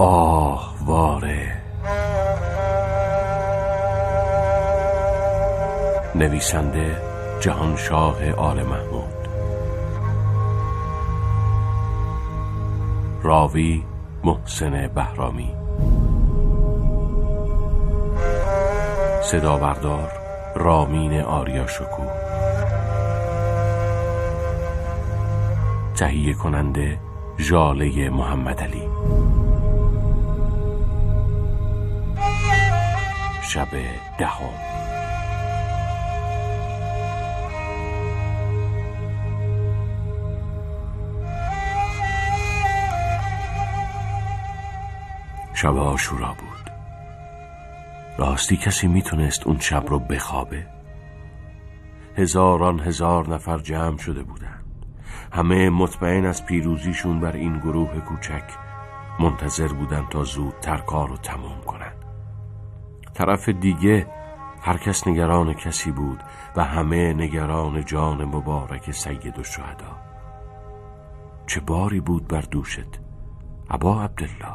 آهواره. نویسنده جهانشاه آل محمود، راوی محسن بهرامی، صدابردار رامین آریاشکوه، تهیه کننده ژاله محمدعلی. شب 10. شب عاشورا بود. راستی کسی میتونست اون شب رو بخوابه؟ هزاران هزار نفر جمع شده بودند، همه مطمئن از پیروزیشون بر این گروه کوچک، منتظر بودن تا زودتر کار رو تموم کنن. طرف دیگه هر کس نگران کسی بود و همه نگران جان مبارک سید الشهدا. چه باری بود بر دوشت ابا عبدالله؟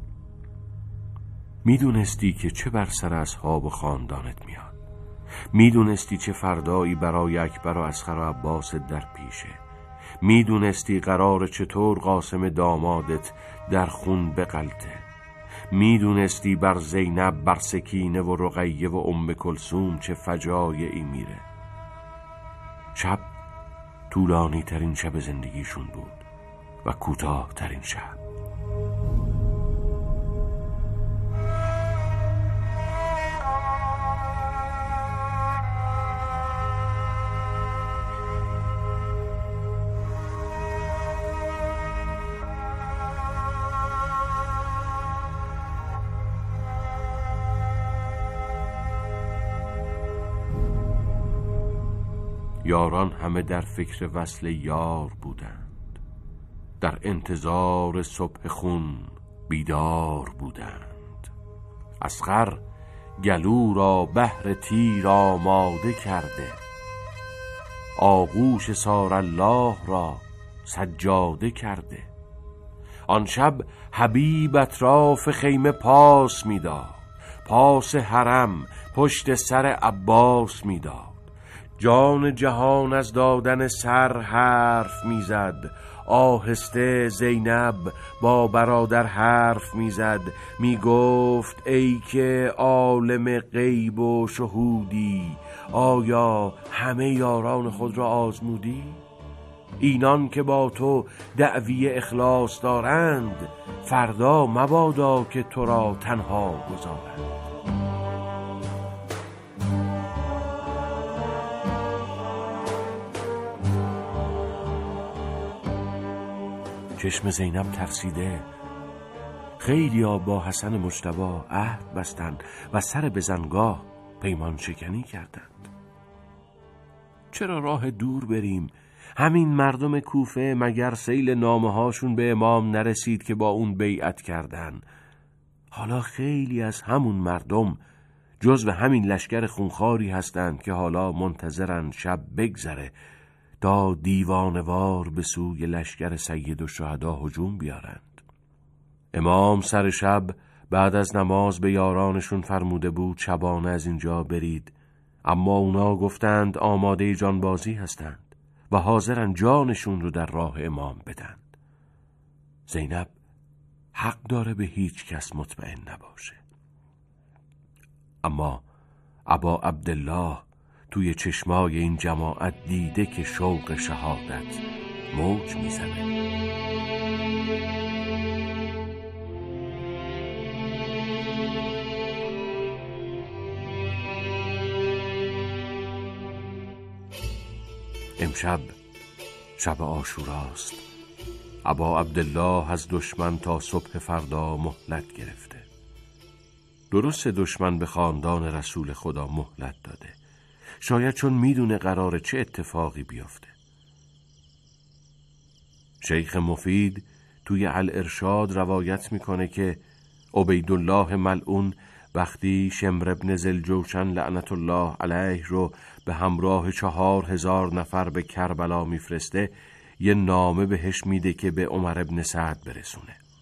میدونستی که چه بر سر اصحاب و خاندانت میاد. میدونستی چه فردایی برای اکبر و اصغر و عباس در پیشه. میدونستی قرار چطور قاسم دامادت در خون بغلطه. میدونستی بر زینب، بر سکینه و رقیه و ام کلثوم چه فجایعی میره. شب طولانی ترین شب زندگیشون بود و کوتاه ترین شب. یاران همه در فکر وصل یار بودند، در انتظار صبح خون بیدار بودند. اصغر گلو را بهر تیر آماده کرده، آغوش سار الله را سجاده کرده. آن شب حبیب اطراف خیمه پاس میداد، پاس حرم پشت سر عباس میداد. جان جهان از دادن سر حرف میزد. آهسته زینب با برادر حرف میزد، میگفت ای که عالم غیب و شهودی، آیا همه یاران خود را آزمودی؟ اینان که با تو دعوی اخلاص دارند، فردا مبادا که تو را تنها گذارند. چشم زینب ترسیده. خیلی ها با حسن مجتبی عهد بستند و سر بزنگاه پیمان شکنی کردند. چرا راه دور بریم؟ همین مردم کوفه مگر سیل نامه هاشون به امام نرسید که با اون بیعت کردن؟ حالا خیلی از همون مردم جزو همین لشکر خونخواری هستند که حالا منتظرن شب بگذره تا دیوانوار به سوی لشکر سید الشهدا هجوم بیارند. امام سر شب بعد از نماز به یارانشون فرموده بود شبانه از اینجا برید، اما اونا گفتند آماده جانبازی هستند و حاضرن جانشون رو در راه امام بدند. زینب حق داره به هیچ کس مطمئن نباشه. اما ابا عبدالله توی چشمای این جماعت دیده که شوق شهادت موج میزنه. امشب شب عاشوراست. ابا عبدالله از دشمن تا صبح فردا مهلت گرفته. درست دشمن به خاندان رسول خدا مهلت داده، شاید چون میدونه قراره چه اتفاقی بیفته. شیخ مفید توی الارشاد روایت میکنه که عبیدالله ملعون وقتی شمر ابن ذوالجوشن لعنت الله علیه رو به همراه 4000 نفر به کربلا میفرسته، یه نامه بهش میده که به عمر ابن سعد برسونه.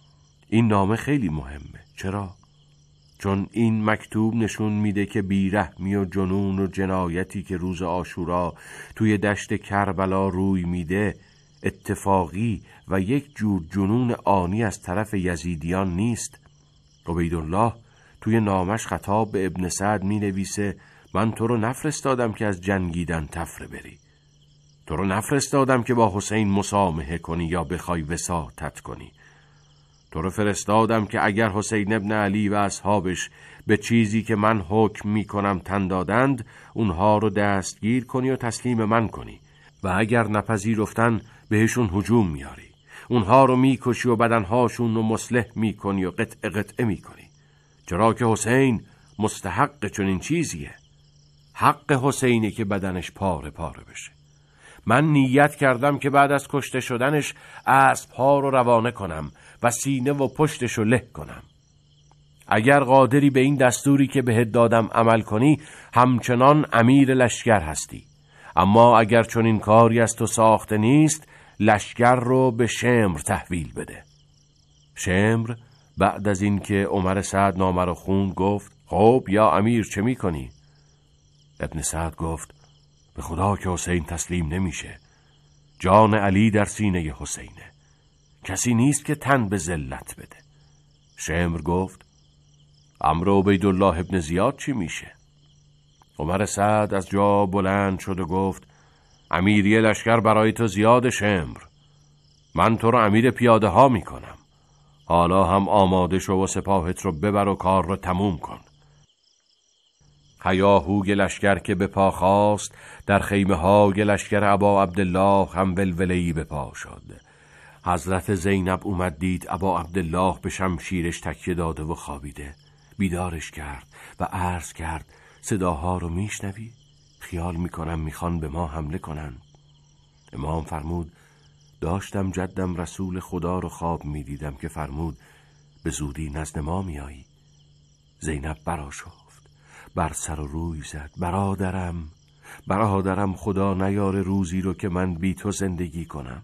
این نامه خیلی مهمه. چرا؟ چون این مکتوب نشون میده که بیرحمی و جنون و جنایتی که روز عاشورا توی دشت کربلا روی میده اتفاقی و یک جور جنون آنی از طرف یزیدیان نیست. عبیدالله توی نامش خطاب به ابن سعد می نویسه من تو رو نفرستادم که از جنگیدن تفره بری، تو رو نفرستادم که با حسین مسامحه کنی یا بخوای وساطت کنی، تو رو فرستادم که اگر حسین ابن علی و اصحابش به چیزی که من حکم می کنم تن دادند اونها رو دستگیر کنی و تسلیم من کنی و اگر نپذیرفتن بهشون هجوم میاری، اونها رو میکشی و بدنهاشون رو مصلح میکنی و قطعه قطعه میکنی، چرا که حسین مستحق چنین چیزیه. حق حسینه که بدنش پاره پاره بشه. من نیت کردم که بعد از کشته شدنش اسب‌ها رو روانه کنم و سینه و پشتش رو له کنم. اگر قادری به این دستوری که بهت دادم عمل کنی همچنان امیر لشکر هستی، اما اگر چنین کاری از تو ساخته نیست لشکر رو به شمر تحویل بده. شمر بعد از این که عمر سعد نامه رو خوند گفت خب یا امیر چه می کنی؟ ابن سعد گفت به خدا که حسین تسلیم نمیشه. جان علی در سینه حسینه، کسی نیست که تن به ذلت بده. شمر گفت امر عبیدالله ابن زیاد چی میشه؟ عمر سعد از جا بلند شد و گفت امیری لشکر برای تو زیاد شمر، من تو رو امیر پیاده ها میکنم، حالا هم آماده شو و سپاهت رو ببر و کار رو تموم کن. هیاهوی لشکر که به پا خواست در خیمه های لشکر ابا عبدالله هم ولوله‌ای به پا شد. حضرت زینب اومد دید ابا عبدالله به شمشیرش تکیه داده و خوابیده. بیدارش کرد و عرض کرد صداها رو میشنوی؟ خیال میکنم میخوان به ما حمله کنن. امام فرمود داشتم جدم رسول خدا رو خواب میدیدم که فرمود به زودی نزد ما میایی. زینب برآشفت، بر سر و روی زد برادرم خدا نیاره روزی رو که من بی تو زندگی کنم.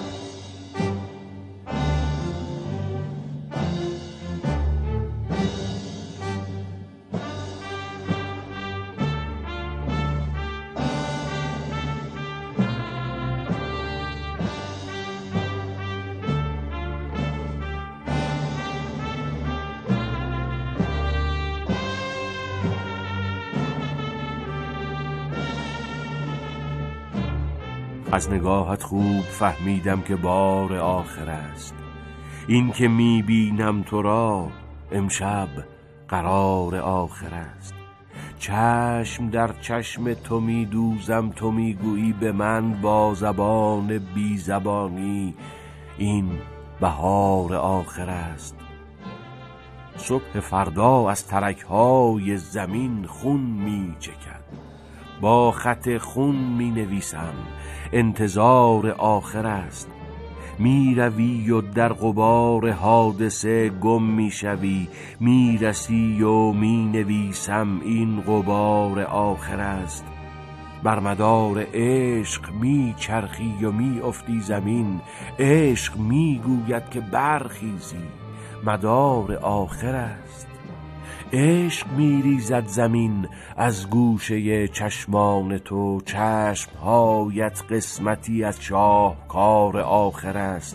از نگاهت خوب فهمیدم که بار آخر است، این که میبینم تو را امشب قرار آخر است. چشم در چشم تو میدوزم، تو میگویی به من با زبان بی زبانی این بهار آخر است. صبح فردا از ترک‌های زمین خون میچکد، با خط خون می نویسم انتظار آخر است. می روی و در غبار حادثه گم می شوی، می رسی و می نویسم این غبار آخر است. بر مدار عشق می چرخی و می افتی زمین، عشق می گوید که برخیزی مدار آخر است. عشق میریزد زمین از گوشه چشمان تو، چشمهایت قسمتی از شاهکار آخر است.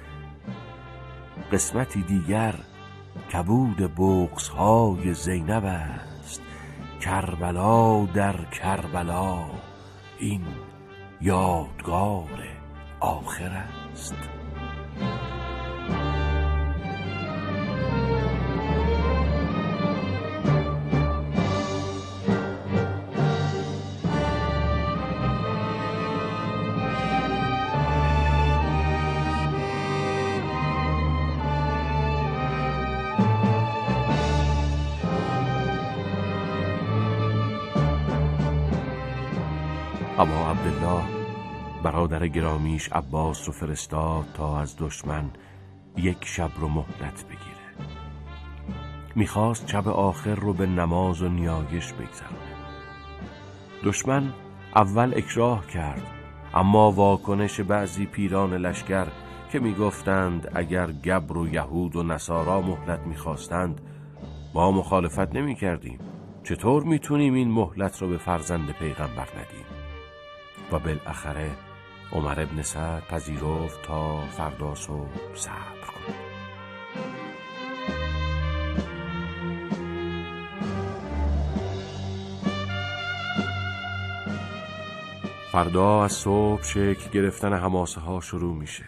قسمتی دیگر کبود بغض‌های زینب است، کربلا در کربلا این یادگار آخر است. ابا عبدالله برادر گرامیش عباس رو فرستاد تا از دشمن یک شب رو مهلت بگیره. میخواست شب آخر رو به نماز و نیایش بگذرونه. دشمن اول اکراه کرد، اما واکنش بعضی پیران لشکر که میگفتند اگر گبر و یهود و نصارا مهلت میخواستند ما مخالفت نمیکردیم، چطور میتونیم این مهلت رو به فرزند پیغمبر ندیم؟ و بالاخره عمر ابن سعد پذیرفت تا فردا صبح صبر کند. فردا از صبح شکل گرفتن حماسه ها شروع میشه.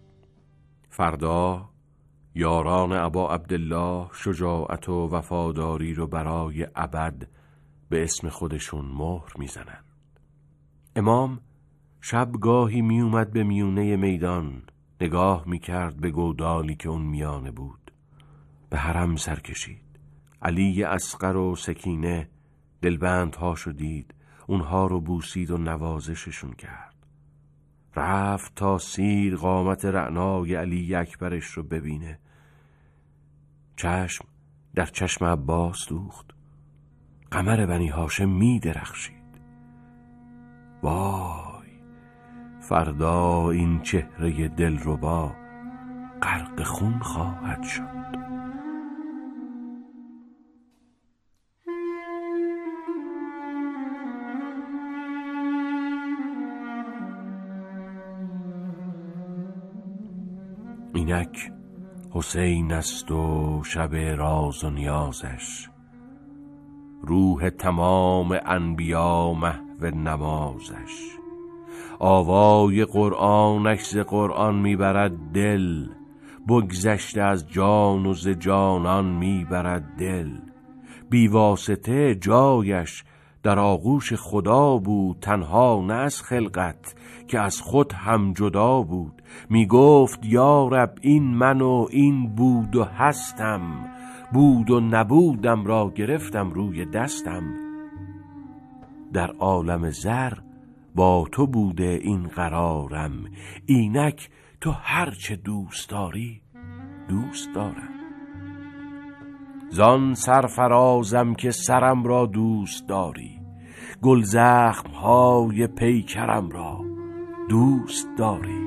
فردا یاران ابا عبدالله شجاعت و وفاداری رو برای ابد به اسم خودشون مهر میزنن. امام شبگاهی می اومد به میونه میدان، نگاه میکرد به گودالی که اون میانه بود. به حرم سر کشید. علی اصغر و سکینه دلبندهاشو دید، اونها رو بوسید و نوازششون کرد. رفت تا سیر قامت رعنای علی اکبرش رو ببینه. چشم در چشم عباس دوخت. قمر بنی هاشم می درخشید. وای، فردا این چهره دلربا غرق خون خواهد شد. اینک حسین است و شب راز و نیازش، روح تمام انبیا محو نمازش. آوای قرآنش ز قرآن میبرد دل، بگذشته از جان و ز جانان میبرد دل. بیواسطه جایش در آغوش خدا بود، تنها نه از خلقت که از خود هم جدا بود. می گفت یا رب این من و این بود و هستم، بود و نبودم را گرفتم روی دستم. در عالم زر با تو بوده این قرارم، اینک تو هرچه دوست داری دوست دارم. زان سرفرازم که سرم را دوست داری، گل زخم های پیکرم را دوست داری.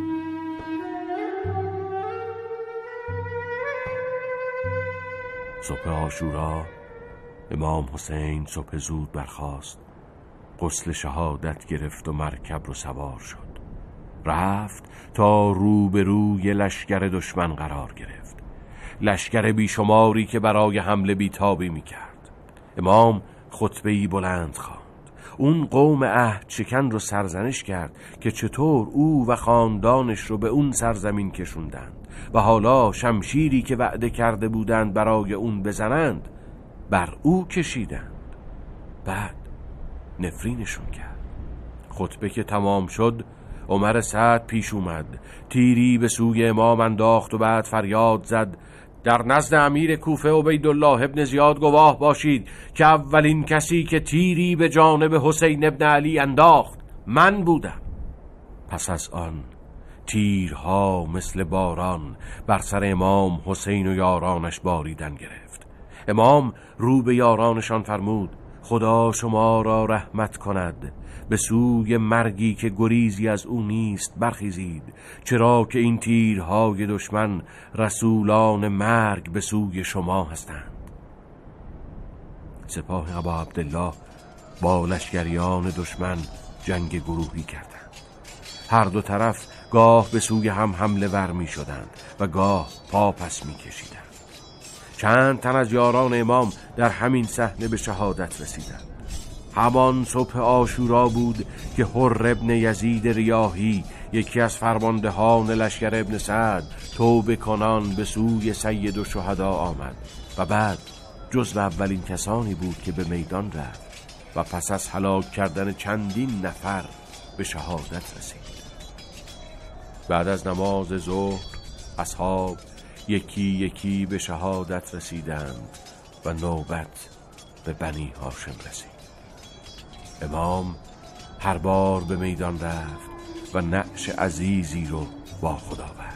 صبح عاشورا امام حسین صبح زود برخاست، غسل شهادت گرفت و مرکب رو سوار شد. رفت تا روبروی لشکر دشمن قرار گرفت، لشکر بیشماری که برای حمله بیتابی میکرد. امام خطبه‌ای بلند خواند. اون قوم عهد شکن رو سرزنش کرد که چطور او و خاندانش رو به اون سرزمین کشوندند و حالا شمشیری که وعده کرده بودند برای اون بزنند بر او کشیدند. بعد نفرینشون کرد. خطبه که تمام شد عمر سعد پیش اومد، تیری به سوی امام انداخت و بعد فریاد زد در نزد امیر کوفه عبیدالله ابن زیاد گواه باشید که اولین کسی که تیری به جانب حسین ابن علی انداخت من بودم. پس از آن تیرها مثل باران بر سر امام حسین و یارانش باریدن گرفت. امام رو به یارانشان فرمود خدا شما را رحمت کند، به سوی مرگی که گریزی از او نیست برخیزید، چرا که این تیرهای دشمن رسولان مرگ به سوی شما هستند. سپاه ابا عبدالله با لشکریان دشمن جنگ گروهی کردند. هر دو طرف گاه به سوی هم حمله ور می شدند و گاه پا پس می کشیدند. چند تن از یاران امام در همین صحنه به شهادت رسیدند. همان صبح عاشورا بود که حر ابن یزید ریاحی، یکی از فرماندهان لشکر ابن سعد، توبه کنان به سوی سید الشهدا آمد و بعد جزو اولین کسانی بود که به میدان رفت و پس از هلاک کردن چندین نفر به شهادت رسید. بعد از نماز ظهر اصحاب یکی یکی به شهادت رسیدند و نوبت به بنی هاشم رسید. امام هر بار به میدان رفت و نعش عزیزی رو با خدا برد.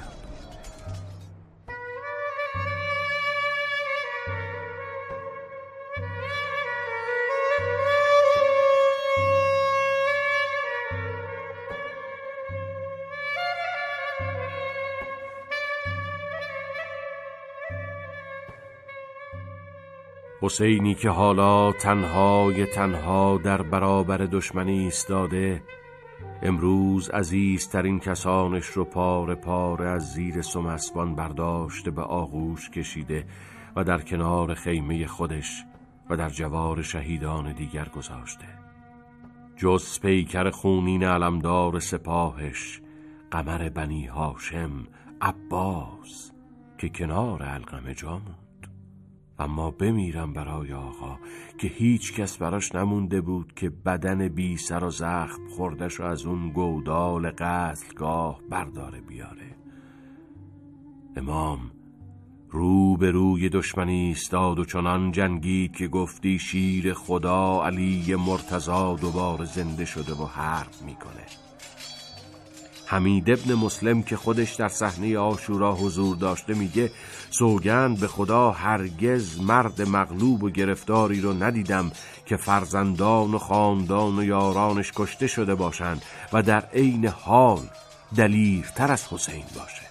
حسینی که حالا تنها در برابر دشمنی ایستاده، امروز عزیزترین کسانش رو پاره پاره از زیر سم اسبان برداشته به آغوش کشیده و در کنار خیمه خودش و در جوار شهیدان دیگر گذاشته. جز پیکر خونین علمدار سپاهش، قمر بنی هاشم عباس که کنار علقمه جا موند. اما بمیرم برای آقا که هیچ کس براش نمونده بود که بدن بی سر و زخم خوردش و از اون گودال قتلگاه برداره بیاره. امام رو به روی دشمنی ایستاد و چنان جنگید که گفتی شیر خدا علی مرتضی دوباره زنده شده و حرب میکنه. حمید ابن مسلم که خودش در صحنه عاشورا حضور داشته میگه سوگند به خدا هرگز مرد مغلوب و گرفتاری رو ندیدم که فرزندان و خاندان و یارانش کشته شده باشند و در عین حال دلیرتر از حسین باشه.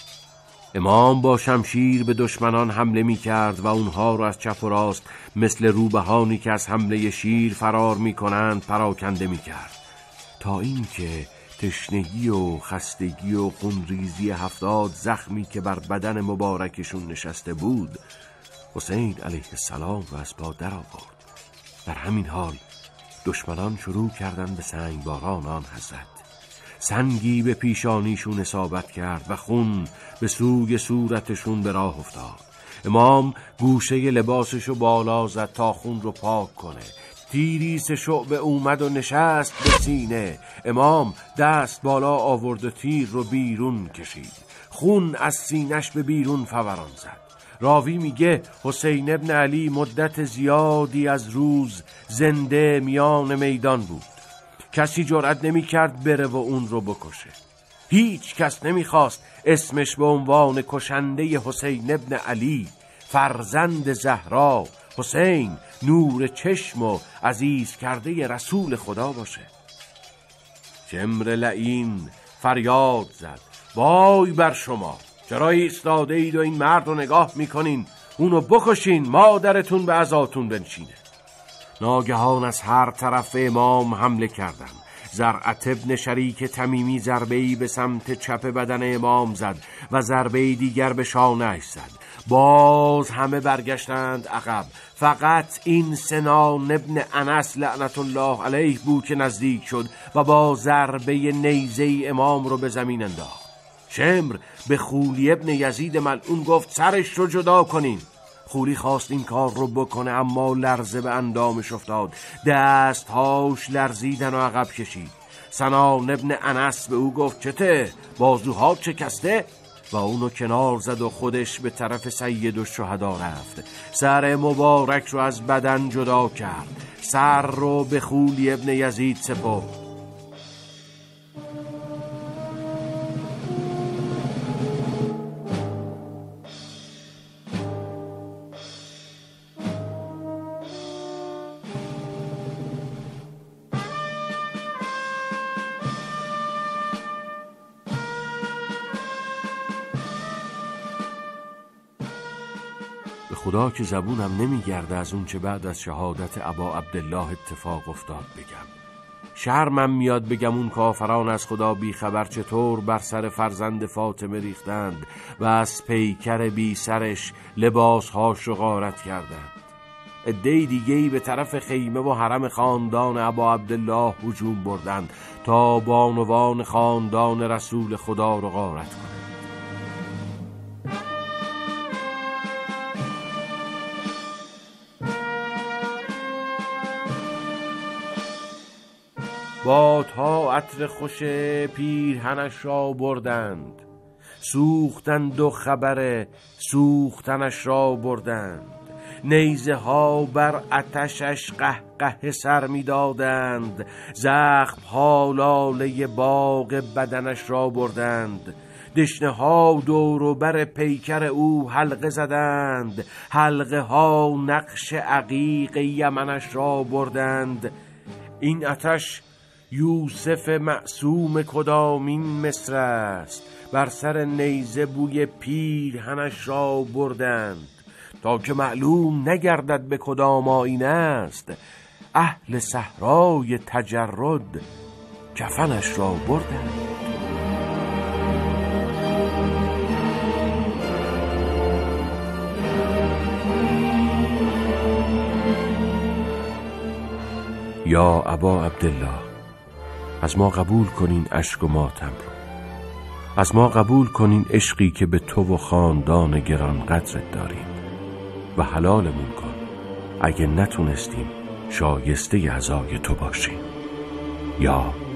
امام با شمشیر به دشمنان حمله می کرد و اونها رو از چپ و راست مثل روبهانی که از حمله شیر فرار می کنند پراکنده می کرد، تا این که تشنگی و خستگی و خونریزی 70 زخمی که بر بدن مبارکشون نشسته بود حسین علیه السلام رو از پا در آورد. در همین حال دشمنان شروع کردن به سنگباران آن حضرت. سنگی به پیشانیشون اصابت کرد و خون به سوی صورتشون به راه افتاد. امام گوشه لباسشو بالا زد تا خون رو پاک کنه. تیری سه شعبه اومد و نشست به سینه. امام دست بالا آورد و تیر رو بیرون کشید. خون از سینش به بیرون فوران زد. راوی میگه حسین ابن علی مدت زیادی از روز زنده میان میدان بود. کسی جرأت نمی کرد بره و اون رو بکشه. هیچ کس نمی خواست اسمش به عنوان کشنده حسین ابن علی فرزند زهرا، حسین نور چشم و عزیز کرده رسول خدا باشه. شمر لعین فریاد زد وای بر شما، چرا ایستاده اید و این مرد رو نگاه میکنین؟ اونو بکشین، مادرتون به عزاتون بنشینه. ناگهان از هر طرف امام حمله کردند. زرعت ابن شریک تمیمی ضربه‌ای به سمت چپ بدن امام زد و ضربه‌ای دیگر به شانه‌اش زد. باز همه برگشتند عقب. فقط این سنان ابن انس لعنت الله علیه بود که نزدیک شد و با ضربه نیزه امام رو به زمین انداخت. شمر به خولی ابن یزید ملعون گفت سرش رو جدا کنین. خولی خواست این کار رو بکنه اما لرزه به اندامش افتاد. دستهاش لرزیدن و عقب کشید. سنان ابن انس به او گفت چته؟ بازوها شکسته؟ و اونو کنار زد و خودش به طرف سید الشهدا رفت. سر مبارک رو از بدن جدا کرد. سر رو به خولی ابن یزید سپرد. خدا که زبونم نمیگرده از اون چه بعد از شهادت ابا عبدالله اتفاق افتاد بگم. شرمم میاد بگم اون کافران از خدا بیخبر چطور بر سر فرزند فاطمه ریختند و از پیکر بی سرش لباسهاش رو غارت کردند. عده دیگه‌ای به طرف خیمه و حرم خاندان ابا عبدالله هجوم بردند تا بانوان خاندان رسول خدا رو غارت کنند. بادها عطر خوش پیرهنش را بردند، سوختند و خبر سوختنش را بردند. نیزه ها بر آتشش قهقه سر می دادند. زخم ها لاله باغ بدنش را بردند. دشنه ها دور و بر پیکر او حلقه زدند. حلقه ها نقش عقیق یمنش را بردند. این آتش یوسف معصوم کدامین مصر است. بر سر نیزه بوی پیرهنش را بردند. تا که معلوم نگردد به کدام آیین است. اهل صحرای تجرد کفنش را بردند. یا ابا عبدالله، از ما قبول کنین اشک و ماتم رو. از ما قبول کنین عشقی که به تو و خاندان گران قدرت داریم و حلالمون کن اگه نتونستیم شایسته عزای تو باشیم. یا